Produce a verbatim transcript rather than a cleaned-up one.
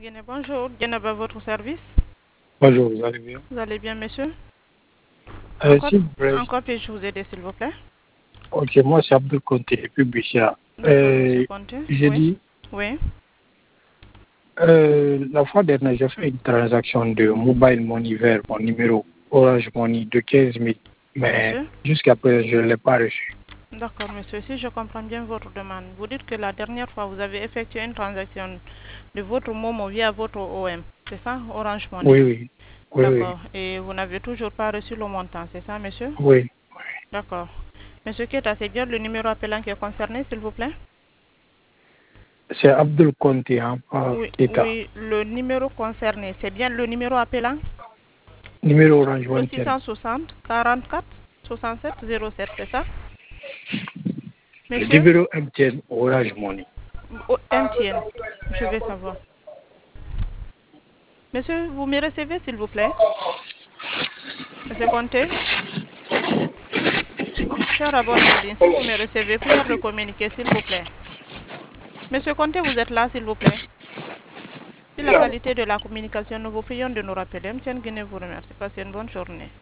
Guinée, bonjour. Guinée, à votre service. Bonjour, vous allez bien? Vous allez bien, monsieur? Euh, Encore, s'il vous plaît, encore puis-je vous aider, s'il vous plaît? ok, moi c'est Abdul Conté, depuis Bichia. D'accord, monsieur Euh, Conte. j'ai Oui. dit, Oui. euh, la fois dernière, j'ai fait une transaction de mobile money vers mon numéro Orange Money de quinze mille, mais Monsieur? jusqu'à présent, je ne l'ai pas reçu. D'accord, monsieur. Si je comprends bien votre demande, vous dites que la dernière fois, vous avez effectué une transaction de votre Momo via votre O M. C'est ça? Orange Money. Oui, oui, oui, oui, D'accord. Et vous n'avez toujours pas reçu le montant, c'est ça, monsieur? oui. D'accord. Monsieur Keta, c'est bien le numéro appelant qui est concerné, s'il vous plaît? C'est Abdul Conté, hein, pas Oui, Keita. oui, le numéro concerné, c'est bien le numéro appelant? Numéro Orange Le Money, six cent soixante quarante-quatre soixante-sept zéro sept, c'est ça? le Monsieur? numéro M T N Orange Money. Oh, M T N, je vais savoir. Monsieur, vous me recevez, s'il vous plaît? Monsieur Conté? Cher abonné, si vous me recevez, prière de communiquer, s'il vous plaît. Monsieur Conté, vous êtes là, s'il vous plaît? Si la qualité de la communication, nous vous prions de nous rappeler. M T N Guinée vous remercie. Passez une bonne journée.